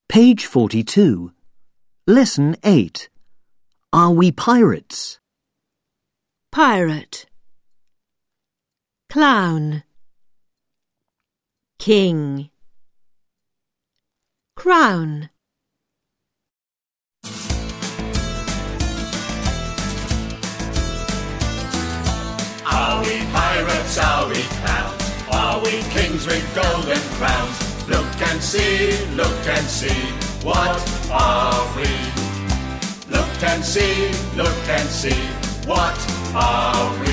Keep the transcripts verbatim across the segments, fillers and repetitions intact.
Page forty-two. Lesson eight. Are we pirates? Pirate. Clown. King. Crown. Are we pirates, are we clowns? Are we kings with golden crowns? Look and see, look and see, what are we? Look and see, look and see, what are we?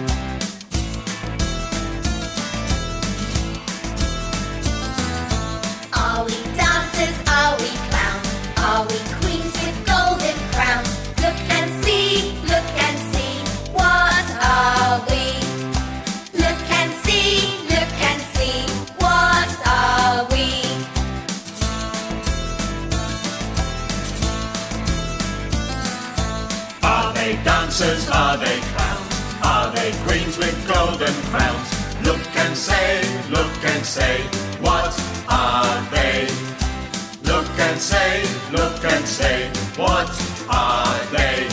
Are we dancers, are we clowns? Are we queens with golden crowns? Look and see, look and see, what are we? Look and see, look and see, what are we? Are they dancers, are they clowns? Are they queens with golden crowns? Look and say, look and say, what are they? Look and say, look and say, what are they?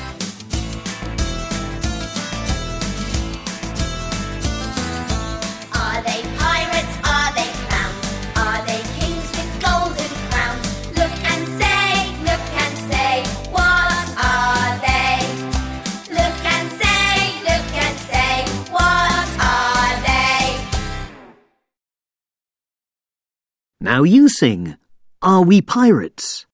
Are they pirates, are they clowns? Are they kings with golden crowns? Look and say, look and say, what are they? Look and say, look and say, what are they? Now you sing. Are we pirates?